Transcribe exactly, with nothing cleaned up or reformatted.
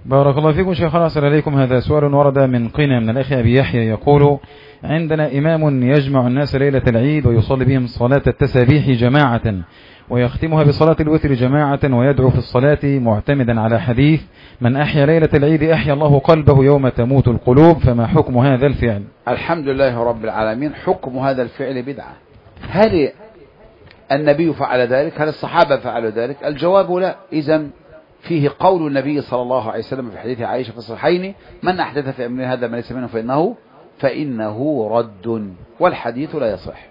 بارك الله فيكم شيخنا. أرسل إليكم هذا سؤال ورد من قنا من الأخ أبي يحيى يقول: عندنا إمام يجمع الناس ليلة العيد ويصلي بهم صلاة التسابيح جماعة ويختمها بصلاة الوتر جماعة ويدعو في الصلاة معتمدا على حديث: من أحيا ليلة العيد أحيا الله قلبه يوم تموت القلوب، فما حكم هذا الفعل؟ الحمد لله رب العالمين. حكم هذا الفعل بدعة. هل النبي فعل ذلك؟ هل الصحابة فعلوا ذلك؟ الجواب لا. إذن فيه قول النبي صلى الله عليه وسلم في حديث عائشة في الصحيحين: من أحدث في أمرنا هذا ما ليس منه فإنه فإنه رد، والحديث لا يصح.